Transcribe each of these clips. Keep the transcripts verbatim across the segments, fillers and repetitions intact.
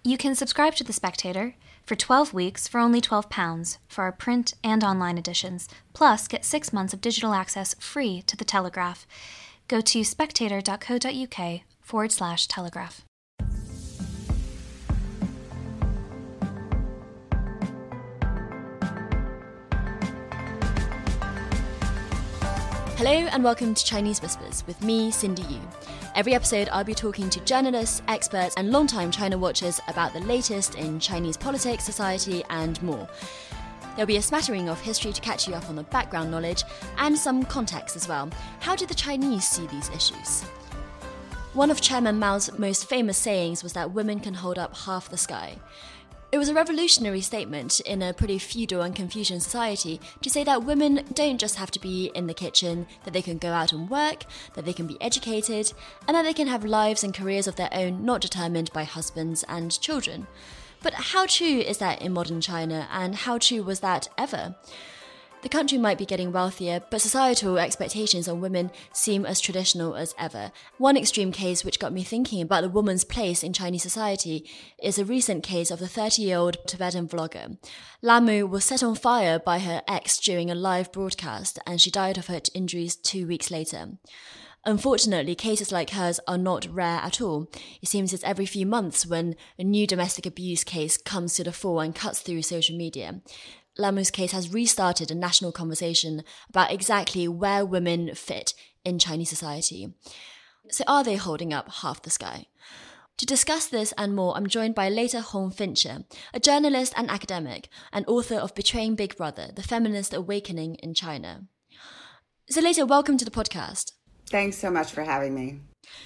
You can subscribe to The Spectator for twelve weeks for only twelve pounds for our print and online editions, plus get six months of digital access free to The Telegraph. Go to spectator.co.uk forward slash telegraph. Hello and welcome to Chinese Whispers with me, Cindy Yu. Every episode I'll be talking to journalists, experts and long-time China watchers about the latest in Chinese politics, society and more. There'll be a smattering of history to catch you up on the background knowledge and some context as well. How do the Chinese see these issues? One of Chairman Mao's most famous sayings was that women can hold up half the sky. It was a revolutionary statement in a pretty feudal and Confucian society to say that women don't just have to be in the kitchen, that they can go out and work, that they can be educated, and that they can have lives and careers of their own not determined by husbands and children. But how true is that in modern China, and how true was that ever? The country might be getting wealthier, but societal expectations on women seem as traditional as ever. One extreme case which got me thinking about the woman's place in Chinese society is a recent case of the thirty-year-old Tibetan vlogger. Lamu was set on fire by her ex during a live broadcast, and she died of her injuries two weeks later. Unfortunately, cases like hers are not rare at all. It seems it's every few months when a new domestic abuse case comes to the fore and cuts through social media. Lamu's case has restarted a national conversation about exactly where women fit in Chinese society. So are they holding up half the sky? To discuss this and more, I'm joined by Leta Hong Fincher, a journalist and academic, and author of Betraying Big Brother, The Feminist Awakening in China. So Leta, welcome to the podcast. Thanks so much for having me.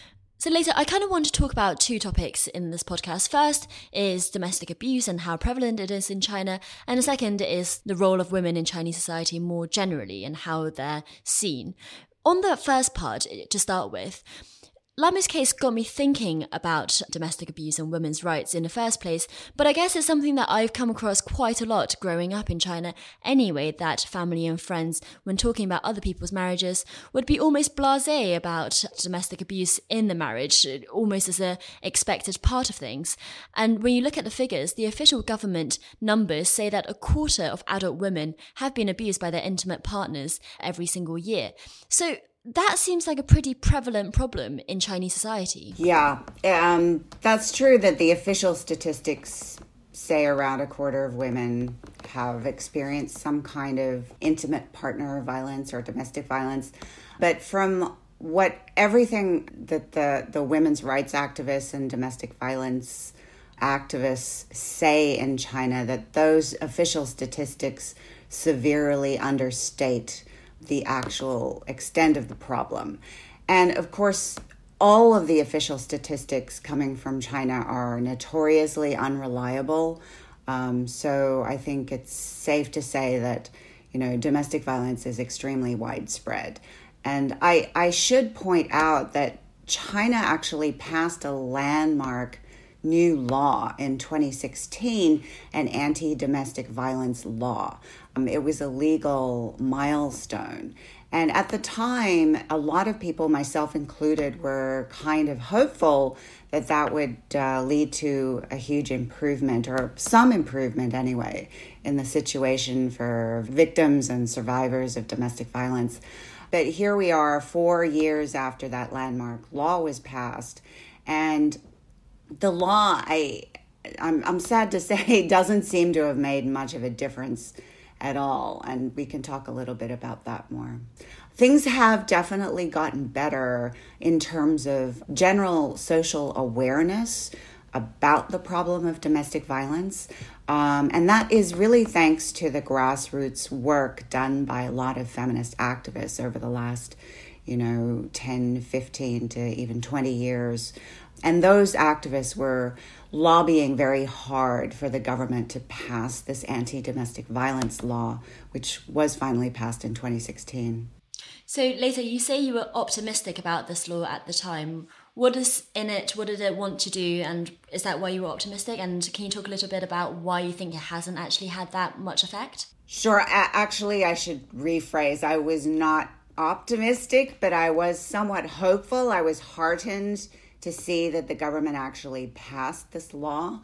So Leta, I kind of want to talk about two topics in this podcast. First is domestic abuse and how prevalent it is in China. And the second is the role of women in Chinese society more generally and how they're seen. On the first part, to start with, Lamu's case got me thinking about domestic abuse and women's rights in the first place, but I guess it's something that I've come across quite a lot growing up in China anyway, that family and friends, when talking about other people's marriages, would be almost blasé about domestic abuse in the marriage, almost as a expected part of things. And when you look at the figures, the official government numbers say that a quarter of adult women have been abused by their intimate partners every single year. So that seems like a pretty prevalent problem in Chinese society. Yeah, um, that's true that the official statistics say around a quarter of women have experienced some kind of intimate partner violence or domestic violence. But from what everything that the, the women's rights activists and domestic violence activists say in China, that those official statistics severely understate the actual extent of the problem. And of course, all of the official statistics coming from China are notoriously unreliable. Um, so I think it's safe to say that, you know, domestic violence is extremely widespread. And I, I should point out that China actually passed a landmark new law in twenty sixteen, an anti-domestic violence law. Um, it was a legal milestone. And at the time, a lot of people, myself included, were kind of hopeful that that would uh, lead to a huge improvement, or some improvement anyway, in the situation for victims and survivors of domestic violence. But here we are, four years after that landmark law was passed, and the law, I, I'm, I'm sad to say, doesn't seem to have made much of a difference at all. And we can talk a little bit about that more. Things have definitely gotten better in terms of general social awareness about the problem of domestic violence. Um, and that is really thanks to the grassroots work done by a lot of feminist activists over the last, you know, ten, fifteen to even twenty years. And those activists were lobbying very hard for the government to pass this anti-domestic violence law, which was finally passed in twenty sixteen. So Leta, you say you were optimistic about this law at the time. What is in it? What did it want to do? And is that why you were optimistic? And can you talk a little bit about why you think it hasn't actually had that much effect? Sure. A- actually, I should rephrase. I was not optimistic, but I was somewhat hopeful. I was heartened to see that the government actually passed this law.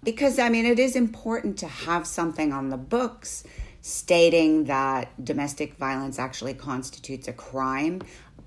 Because, I mean, it is important to have something on the books stating that domestic violence actually constitutes a crime.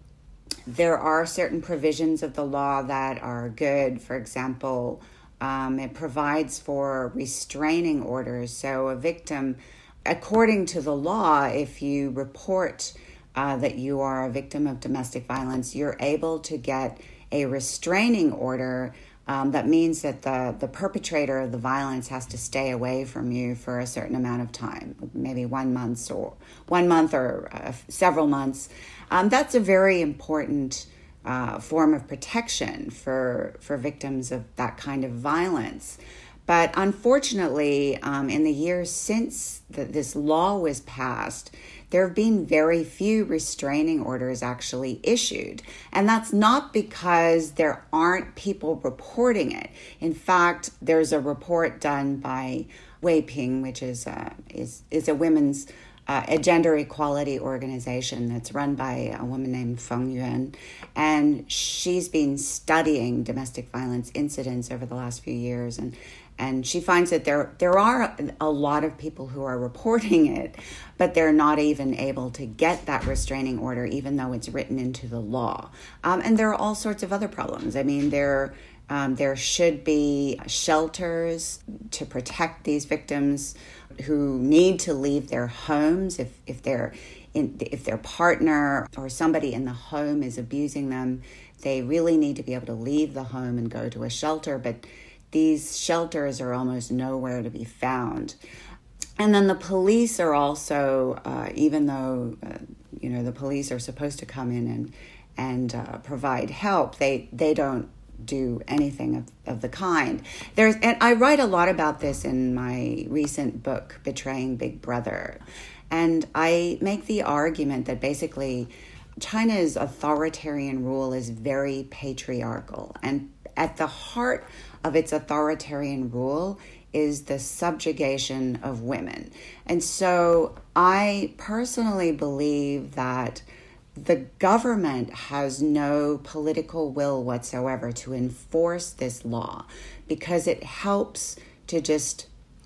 There are certain provisions of the law that are good. For example, um, it provides for restraining orders. So a victim, according to the law, if you report uh, that you are a victim of domestic violence, you're able to get a restraining order. Um, that means that the, the perpetrator of the violence has to stay away from you for a certain amount of time, maybe one month or one month or uh, several months. Um, that's a very important uh, form of protection for for victims of that kind of violence. But unfortunately, um, in the years since the, this law was passed, there have been very few restraining orders actually issued. And that's not because there aren't people reporting it. In fact, there's a report done by Weiping, which is a, is, is a women's uh, a gender equality organization that's run by a woman named Feng Yuan. And she's been studying domestic violence incidents over the last few years. And And she finds that there there are a lot of people who are reporting it, but they're not even able to get that restraining order, even though it's written into the law. Um, and there are all sorts of other problems. I mean, there um, there should be shelters to protect these victims who need to leave their homes if if they're in, if their partner or somebody in the home is abusing them. They really need to be able to leave the home and go to a shelter, but these shelters are almost nowhere to be found. And then the police are also, uh, even though, uh, you know, the police are supposed to come in and and uh, provide help, they, they don't do anything of, of the kind. There's, and I write a lot about this in my recent book, Betraying Big Brother. And I make the argument that basically China's authoritarian rule is very patriarchal. And at the heart of its authoritarian rule is the subjugation of women. And so I personally believe that the government has no political will whatsoever to enforce this law because it helps to just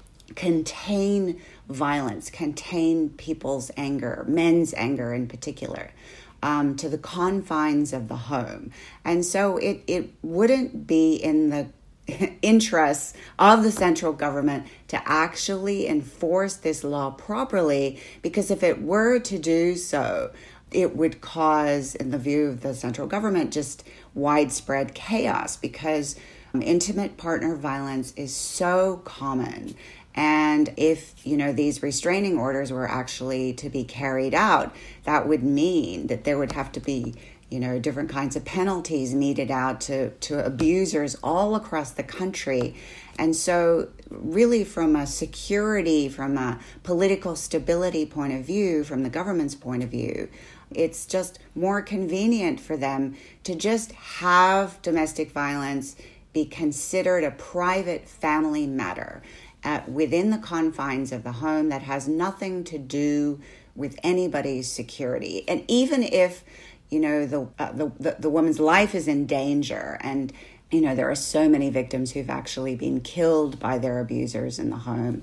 contain violence, contain people's anger, men's anger in particular, um, to the confines of the home. And so it, it wouldn't be in the interests of the central government to actually enforce this law properly, because if it were to do so, it would cause, in the view of the central government, just widespread chaos, because um, intimate partner violence is so common. And if, you know, these restraining orders were actually to be carried out, that would mean that there would have to be, you know, different kinds of penalties meted out to, to abusers all across the country. And so really from a security, from a political stability point of view, from the government's point of view, it's just more convenient for them to just have domestic violence be considered a private family matter uh, within the confines of the home that has nothing to do with anybody's security. And even if, you know, the, uh, the, the, the woman's life is in danger, and, you know, there are so many victims who've actually been killed by their abusers in the home.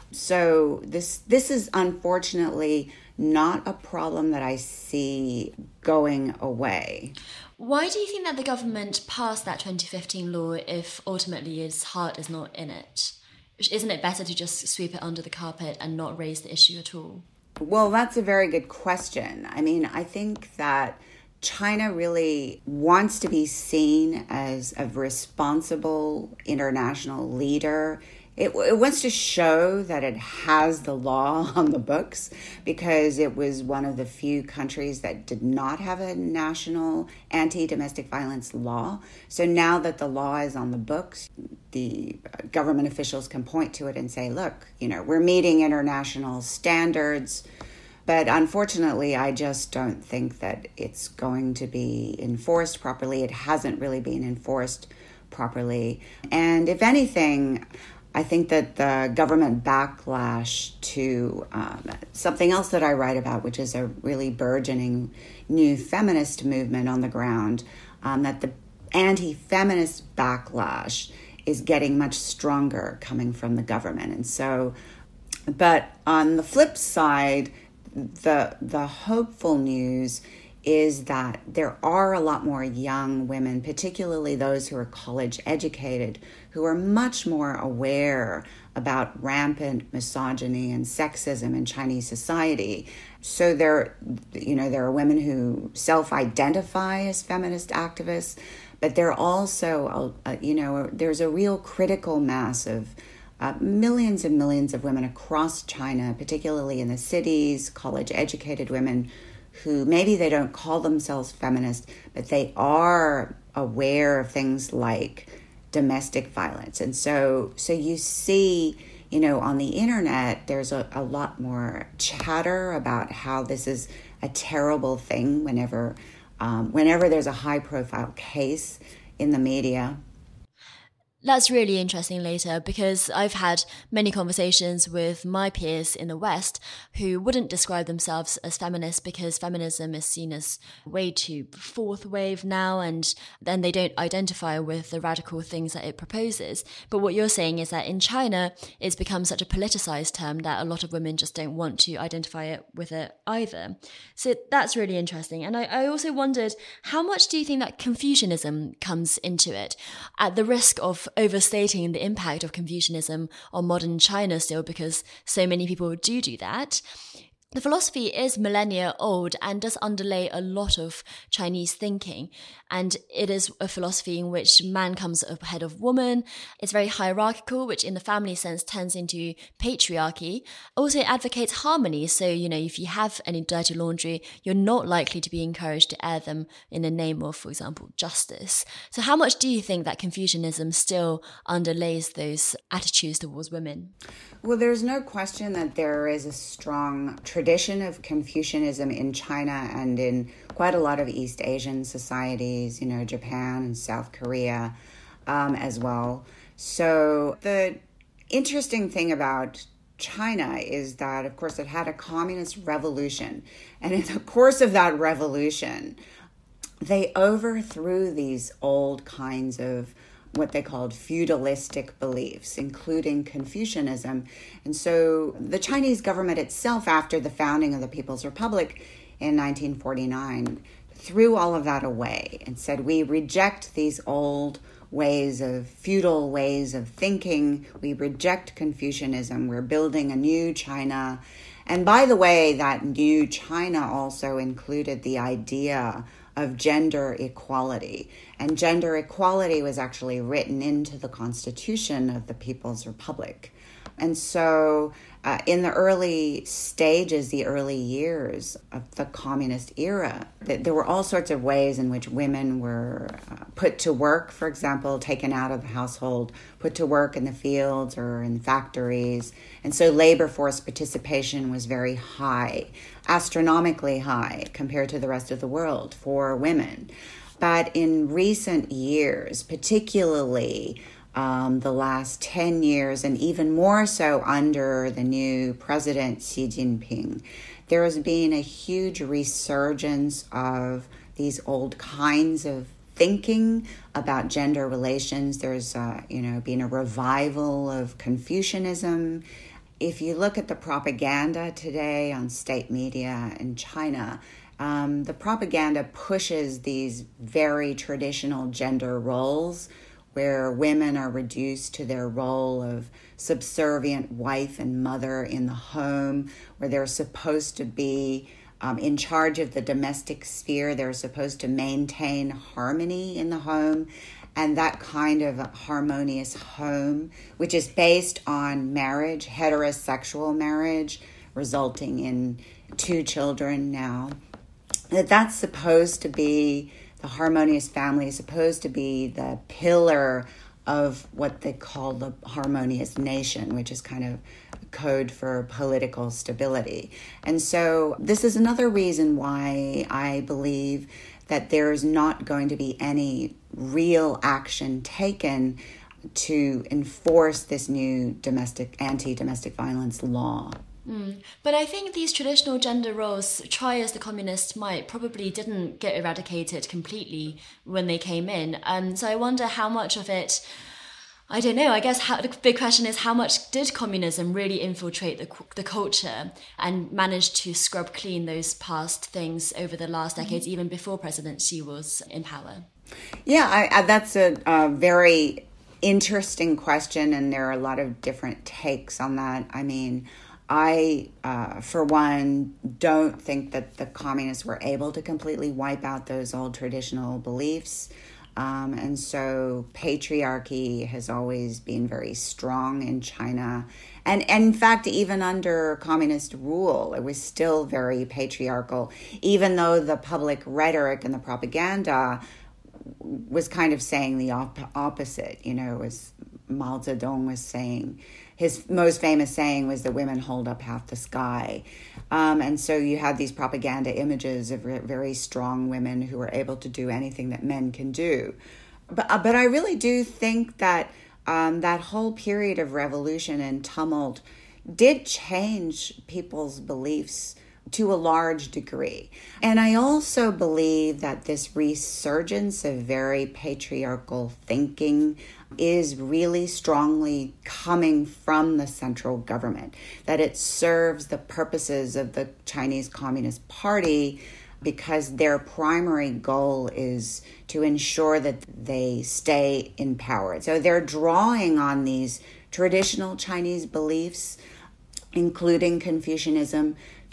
So this this is unfortunately not a problem that I see going away. Why do you think that the government passed that twenty fifteen law if ultimately its heart is not in it? Isn't it better to just sweep it under the carpet and not raise the issue at all? Well, that's a very good question. I mean, I think that China really wants to be seen as a responsible international leader. It, it wants to show that it has the law on the books, because it was one of the few countries that did not have a national anti-domestic violence law. So now that the law is on the books, the government officials can point to it and say, look, you know, we're meeting international standards. But unfortunately, I just don't think that it's going to be enforced properly. It hasn't really been enforced properly. And if anything, I think that the government backlash to um, something else that I write about, which is a really burgeoning new feminist movement on the ground, um, that the anti-feminist backlash is getting much stronger coming from the government. And so, but on the flip side, the the hopeful news is that there are a lot more young women, particularly those who are college educated, who are much more aware about rampant misogyny and sexism in Chinese society. So there, you know, there are women who self-identify as feminist activists, but there are also, uh, you know, there's a real critical mass of uh, millions and millions of women across China, particularly in the cities, college-educated women, who maybe they don't call themselves feminist, but they are aware of things like domestic violence. And so so you see, you know, on the internet, there's a, a lot more chatter about how this is a terrible thing whenever, um, whenever there's a high-profile case in the media. That's really interesting, Leta, because I've had many conversations with my peers in the West who wouldn't describe themselves as feminists because feminism is seen as way too fourth wave now, and then they don't identify with the radical things that it proposes. But what you're saying is that in China, it's become such a politicized term that a lot of women just don't want to identify it with it either. So that's really interesting. And I, I also wondered, how much do you think that Confucianism comes into it, at the risk of overstating the impact of Confucianism on modern China still, because so many people do do that? The philosophy is millennia old and does underlay a lot of Chinese thinking. And it is a philosophy in which man comes ahead of woman. It's very hierarchical, which in the family sense turns into patriarchy. Also, it advocates harmony. So, you know, if you have any dirty laundry, you're not likely to be encouraged to air them in the name of, for example, justice. So how much do you think that Confucianism still underlays those attitudes towards women? Well, there's no question that there is a strong tradition of Confucianism in China and in quite a lot of East Asian societies, you know, Japan and South Korea um, as well. So the interesting thing about China is that, of course, it had a communist revolution. And in the course of that revolution, they overthrew these old kinds of what they called feudalistic beliefs, including Confucianism. And so the Chinese government itself, after the founding of the People's Republic in nineteen forty-nine, threw all of that away and said, we reject these old ways of feudal ways of thinking. We reject Confucianism. We're building a new China. And by the way, that new China also included the idea of gender equality. And gender equality was actually written into the Constitution of the People's Republic. And so uh, in the early stages, the early years of the communist era, th- there were all sorts of ways in which women were uh, put to work, for example, taken out of the household, put to work in the fields or in factories. And so labor force participation was very high, astronomically high compared to the rest of the world for women. But in recent years, particularly um, the last ten years, and even more so under the new President Xi Jinping, there has been a huge resurgence of these old kinds of thinking about gender relations. There's, uh, you know, been a revival of Confucianism. If you look at the propaganda today on state media in China, um, the propaganda pushes these very traditional gender roles where women are reduced to their role of subservient wife and mother in the home, where they're supposed to be um, in charge of the domestic sphere. They're supposed to maintain harmony in the home. And that kind of harmonious home, which is based on marriage, heterosexual marriage, resulting in two children now, that that's supposed to be, the harmonious family is supposed to be the pillar of what they call the harmonious nation, which is kind of code for political stability. And so this is another reason why I believe that there's not going to be any real action taken to enforce this new domestic anti-domestic violence law. Mm. But I think these traditional gender roles, try as the communists might, probably didn't get eradicated completely when they came in. Um, so I wonder how much of it I don't know. I guess how, the big question is, how much did communism really infiltrate the the culture and manage to scrub clean those past things over the last decades, mm-hmm. even before President Xi was in power? Yeah, I, I, that's a, a very interesting question, and there are a lot of different takes on that. I mean, I, uh, for one, don't think that the communists were able to completely wipe out those old traditional beliefs. Um, and so patriarchy has always been very strong in China. And, and in fact, even under communist rule, it was still very patriarchal, even though the public rhetoric and the propaganda was kind of saying the op- opposite. You know, as Mao Zedong was saying, his most famous saying was that women hold up half the sky. Um, and so you had these propaganda images of very strong women who were able to do anything that men can do. But, uh, but I really do think that um, that whole period of revolution and tumult did change people's beliefs to a large degree. And I also believe that this resurgence of very patriarchal thinking is really strongly coming from the central government, that it serves the purposes of the Chinese Communist Party because their primary goal is to ensure that they stay in power. So they're drawing on these traditional Chinese beliefs, including Confucianism,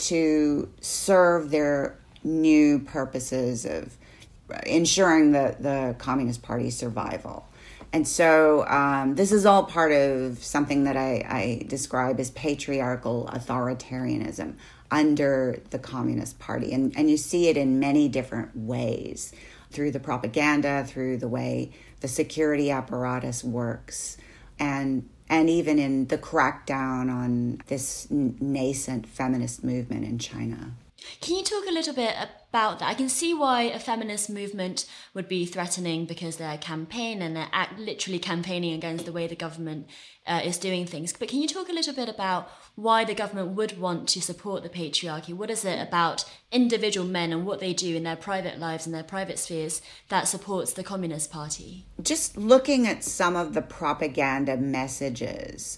to serve their new purposes of ensuring the, the Communist Party's survival. And so um, this is all part of something that I, I describe as patriarchal authoritarianism under the Communist Party. And, and you see it in many different ways, through the propaganda, through the way the security apparatus works, and and even in the crackdown on this nascent feminist movement in China. Can you talk a little bit about that? I can see why a feminist movement would be threatening because they're campaign and they're act, literally campaigning against the way the government uh, is doing things. But can you talk a little bit about why the government would want to support the patriarchy? What is it about individual men and what they do in their private lives and their private spheres that supports the Communist Party? Just looking at some of the propaganda messages,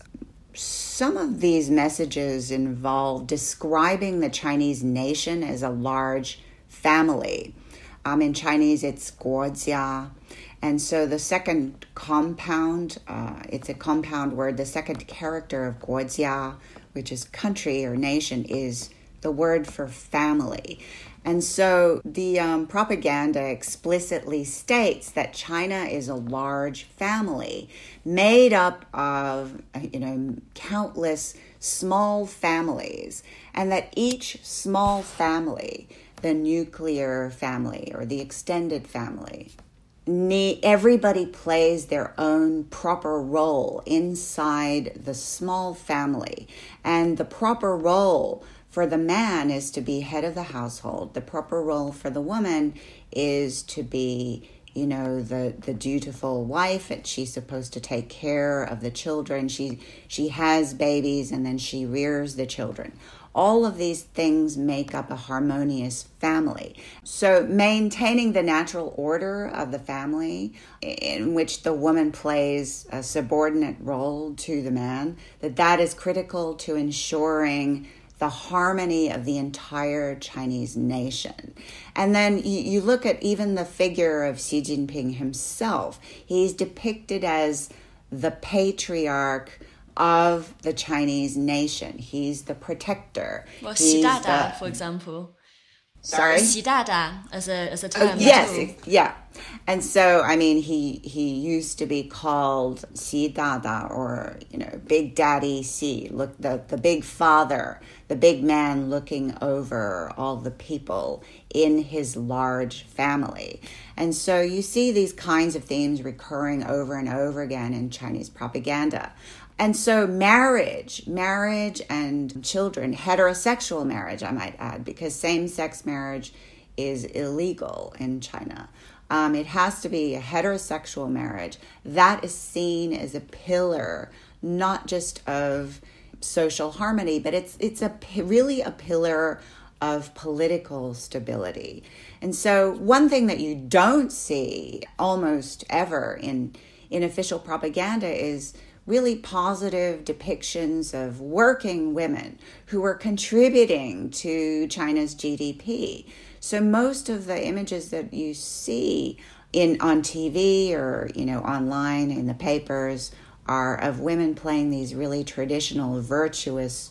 some of these messages involve describing the Chinese nation as a large family. Um, in Chinese, it's guojia. And so the second compound, uh, it's a compound word, the second character of guojia, which is country or nation, is the word for family. And so the um, propaganda explicitly states that China is a large family made up of, you know, countless small families, and that each small family, the nuclear family or the extended family, need, everybody plays their own proper role inside the small family. And the proper role for the man is to be head of the household. The proper role for the woman is to be, you know, the, the dutiful wife, and she's supposed to take care of the children. She she has babies and then she rears the children. All of these things make up a harmonious family. So maintaining the natural order of the family, in which the woman plays a subordinate role to the man, that that is critical to ensuring the harmony of the entire Chinese nation. And then you, you look at even the figure of Xi Jinping himself. He's depicted as the patriarch of the Chinese nation. He's the protector. Well, Xi Dada, for example. Sorry? Xi Dada as a, as a term. Oh, yes, yeah. And so, I mean, he he used to be called Xi Dada, or, you know, Big Daddy Xi, look, the, the big father, the big man looking over all the people in his large family. And so you see these kinds of themes recurring over and over again in Chinese propaganda. And so marriage, marriage and children, heterosexual marriage, I might add, because same-sex marriage is illegal in China. Um, it has to be a heterosexual marriage. That is seen as a pillar, not just of social harmony, but it's it's a really a pillar of political stability. And so one thing that you don't see almost ever in in official propaganda is really positive depictions of working women who are contributing to China's G D P. So most of the images that you see in on T V or, you know, online in the papers are of women playing these really traditional virtuous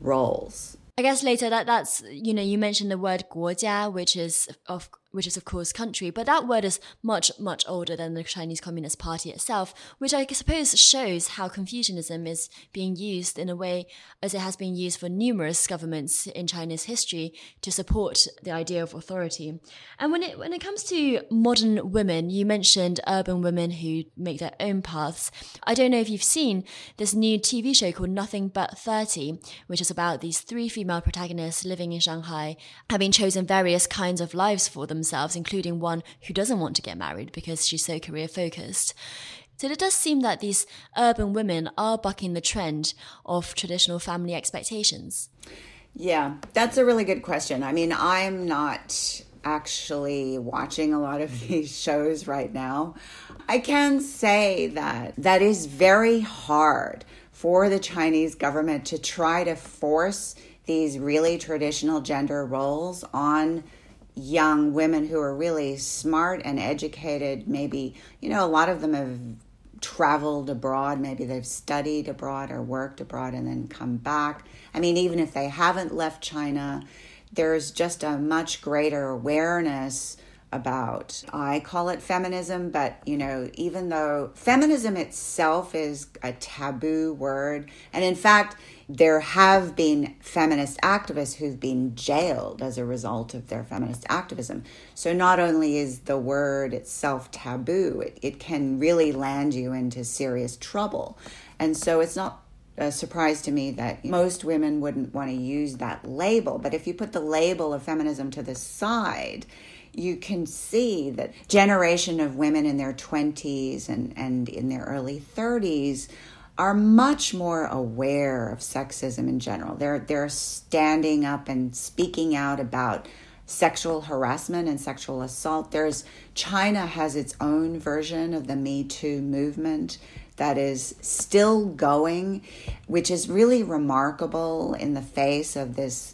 roles. I guess later that that's, you know, you mentioned the word 国家, which is of which is of course country, but that word is much, much older than the Chinese Communist Party itself, which I suppose shows how Confucianism is being used in a way as it has been used for numerous governments in China's history to support the idea of authority. And when it when it comes to modern women, you mentioned urban women who make their own paths. I don't know if you've seen this new T V show called Nothing But thirty, which is about these three female protagonists living in Shanghai, having chosen various kinds of lives for themselves, including one who doesn't want to get married because she's so career focused. So it does seem that these urban women are bucking the trend of traditional family expectations. Yeah, that's a really good question. I mean, I'm not actually watching a lot of these shows right now. I can say that that is very hard for the Chinese government to try to force these really traditional gender roles on young women who are really smart and educated. Maybe, you know, a lot of them have traveled abroad. Maybe they've studied abroad or worked abroad and then come back. I mean, even if they haven't left China, there's just a much greater awareness about, I call it feminism, but, you know, even though feminism itself is a taboo word, and in fact, there have been feminist activists who've been jailed as a result of their feminist activism. So not only is the word itself taboo, it, it can really land you into serious trouble. And so it's not a surprise to me that most women wouldn't want to use that label. But if you put the label of feminism to the side, you can see that generation of women in their twenties and, and in their early thirties are much more aware of sexism in general. They're they're standing up and speaking out about sexual harassment and sexual assault. There's China has its own version of the Me Too movement that is still going, which is really remarkable in the face of this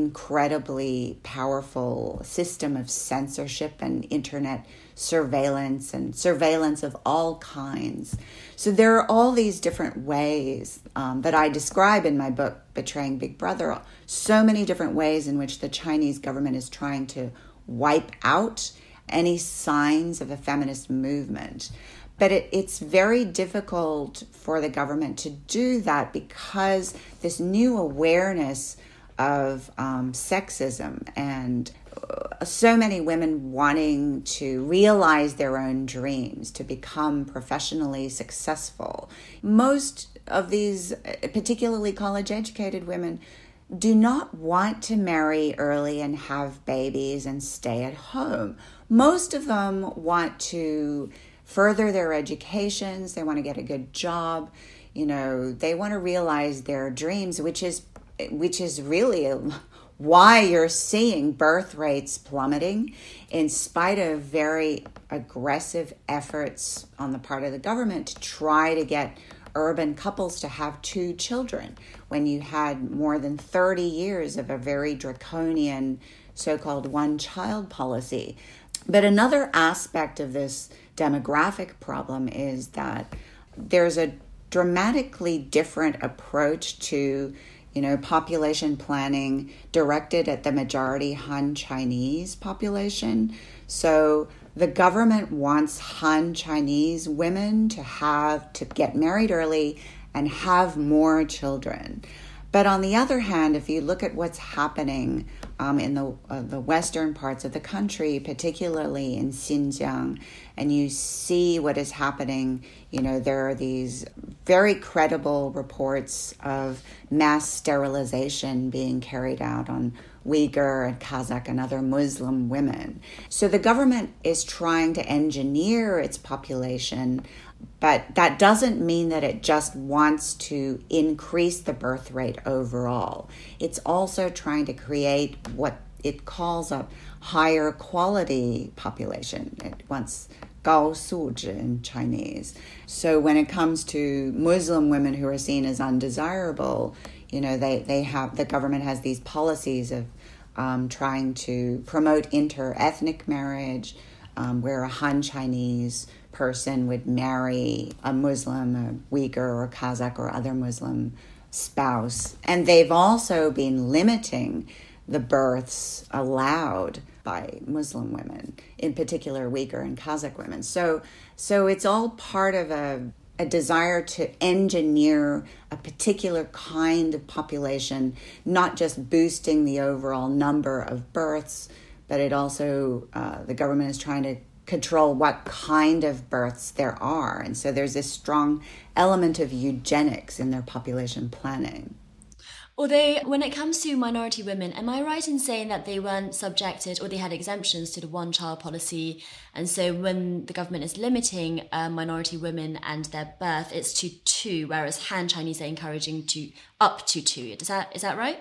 incredibly powerful system of censorship and internet surveillance and surveillance of all kinds. So there are all these different ways um, that I describe in my book, Betraying Big Brother, so many different ways in which the Chinese government is trying to wipe out any signs of a feminist movement. But it, it's very difficult for the government to do that because this new awareness of um, sexism and uh, so many women wanting to realize their own dreams, to become professionally successful. Most of these, particularly college-educated women, do not want to marry early and have babies and stay at home. Most of them want to further their educations. They want to get a good job. You know, they want to realize their dreams, which is which is really why you're seeing birth rates plummeting in spite of very aggressive efforts on the part of the government to try to get urban couples to have two children when you had more than thirty years of a very draconian so-called one-child policy. But another aspect of this demographic problem is that there's a dramatically different approach to, you know, population planning directed at the majority Han Chinese population. So the government wants Han Chinese women to have, to get married early and have more children. But on the other hand, if you look at what's happening um, in the uh, the western parts of the country, particularly in Xinjiang, and you see what is happening, you know, there are these very credible reports of mass sterilization being carried out on Uyghur and Kazakh and other Muslim women. So the government is trying to engineer its population, but that doesn't mean that it just wants to increase the birth rate overall. It's also trying to create what it calls a higher quality population. It wants 高素质 in Chinese. So when it comes to Muslim women who are seen as undesirable, you know, they, they have, the government has these policies of um, trying to promote inter-ethnic marriage, um, where a Han Chinese person would marry a Muslim, a Uyghur or Kazakh or other Muslim spouse. And they've also been limiting the births allowed by Muslim women, in particular Uyghur and Kazakh women. So so it's all part of a, a desire to engineer a particular kind of population, not just boosting the overall number of births, but it also, uh, the government is trying to control what kind of births there are. And so there's this strong element of eugenics in their population planning. Although when it comes to minority women, am I right in saying that they weren't subjected or they had exemptions to the one-child policy? And so when the government is limiting uh, minority women and their birth, it's to two, whereas Han Chinese are encouraging to up to two. Is that is that right?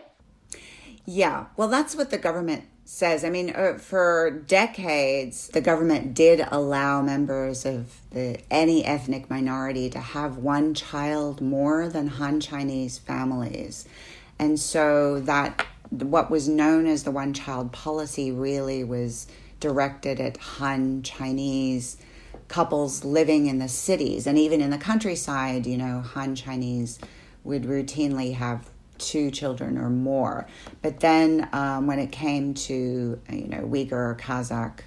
Yeah, well, that's what the government says. I mean, uh, for decades, the government did allow members of the any ethnic minority to have one child more than Han Chinese families. And so that what was known as the one-child policy really was directed at Han Chinese couples living in the cities. And even in the countryside, you know, Han Chinese would routinely have two children or more. But then um, when it came to, you know, Uyghur or Kazakh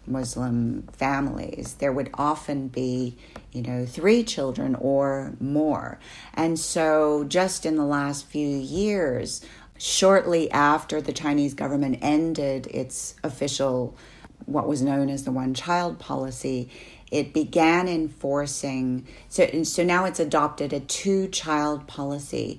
Muslim families, there would often be, you know, three children or more. And so just in the last few years, shortly after the Chinese government ended its official, what was known as the one-child policy, it began enforcing, so, so now it's adopted a two-child policy.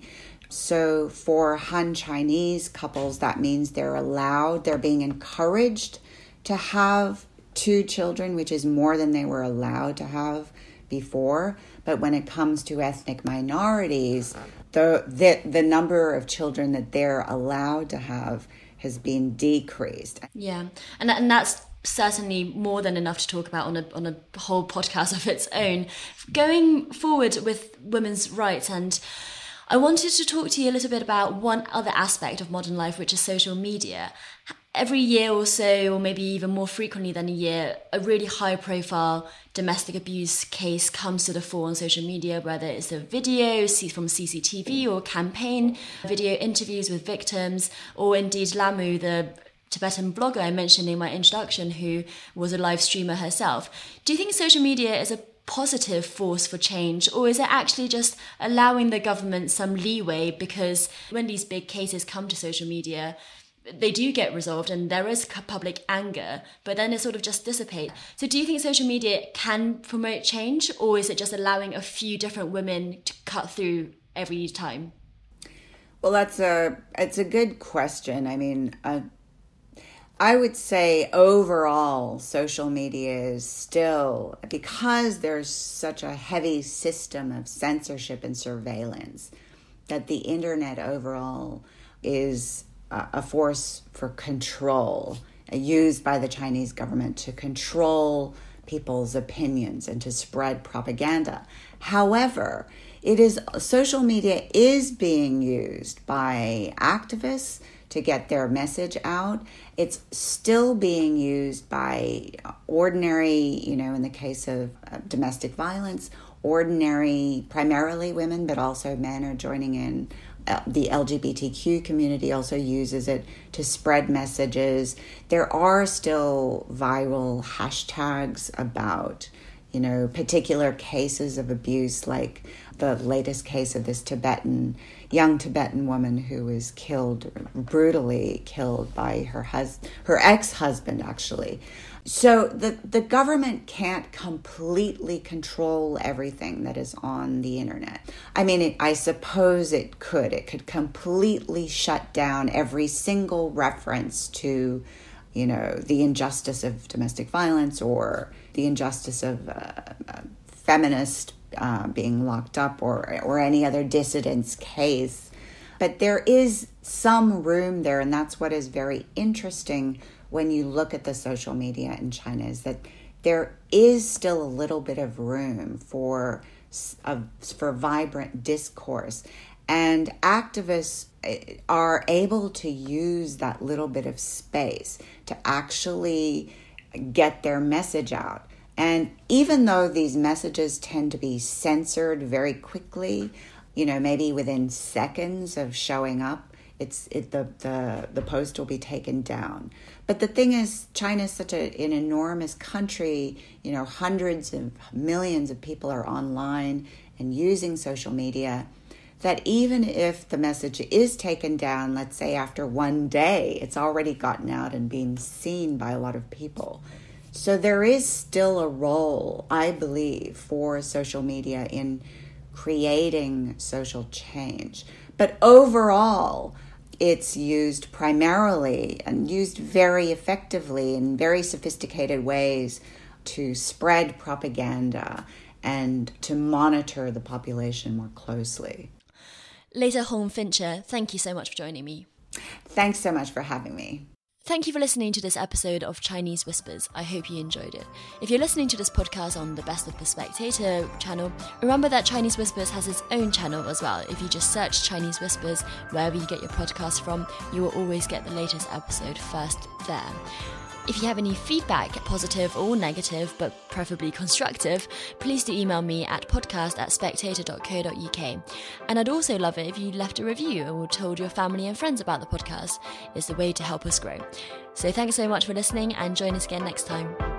So for Han Chinese couples, that means they're allowed, they're being encouraged to have two children, which is more than they were allowed to have before. But when it comes to ethnic minorities, the the, the number of children that they're allowed to have has been decreased. Yeah, and and that's certainly more than enough to talk about on a on a whole podcast of its own. Going forward with women's rights, and I wanted to talk to you a little bit about one other aspect of modern life, which is social media. Every year or so, or maybe even more frequently than a year, a really high-profile domestic abuse case comes to the fore on social media, whether it's a video from C C T V or campaign, video interviews with victims, or indeed Lamu, the Tibetan blogger I mentioned in my introduction, who was a live streamer herself. Do you think social media is a positive force for change, or is it actually just allowing the government some leeway, because when these big cases come to social media, they do get resolved and there is public anger, but then it sort of just dissipates. So do you think social media can promote change, or is it just allowing a few different women to cut through every time? Well, that's a, it's a good question. I mean, uh, I would say overall, social media is still, because there's such a heavy system of censorship and surveillance, that the internet overall is a force for control, used by the Chinese government to control people's opinions and to spread propaganda. However, it is social media is being used by activists to get their message out. It's still being used by ordinary, you know, in the case of uh, domestic violence, ordinary, primarily women, but also men are joining in. Uh, the L G B T Q community also uses it to spread messages. There are still viral hashtags about, you know, particular cases of abuse, like the latest case of this Tibetan, young Tibetan woman who was killed, brutally killed by her hus- her ex-husband, actually. So the, the government can't completely control everything that is on the internet. I mean, it, I suppose it could. It could completely shut down every single reference to, you know, the injustice of domestic violence or the injustice of uh, a feminist uh, being locked up or or any other dissident's case. But there is some room there, and that's what is very interesting when you look at the social media in China, is that there is still a little bit of room for, uh, for vibrant discourse. And activists are able to use that little bit of space to actually get their message out. And even though these messages tend to be censored very quickly, you know, maybe within seconds of showing up, it's it, the, the, the post will be taken down. But the thing is, China is such a, an enormous country. You know, hundreds of millions of people are online and using social media, that even if the message is taken down, let's say after one day, it's already gotten out and being seen by a lot of people. So there is still a role, I believe, for social media in creating social change. But overall, it's used primarily and used very effectively in very sophisticated ways to spread propaganda and to monitor the population more closely. Leta Hong Fincher, thank you so much for joining me. Thanks so much for having me. Thank you for listening to this episode of Chinese Whispers. I hope you enjoyed it. If you're listening to this podcast on the Best of the Spectator channel, remember that Chinese Whispers has its own channel as well. If you just search Chinese Whispers wherever you get your podcast from, you will always get the latest episode first there. If you have any feedback, positive or negative, but preferably constructive, please do email me at podcast at spectator dot co dot uk. And I'd also love it if you left a review or told your family and friends about the podcast. It's the way to help us grow. So thanks so much for listening, and join us again next time.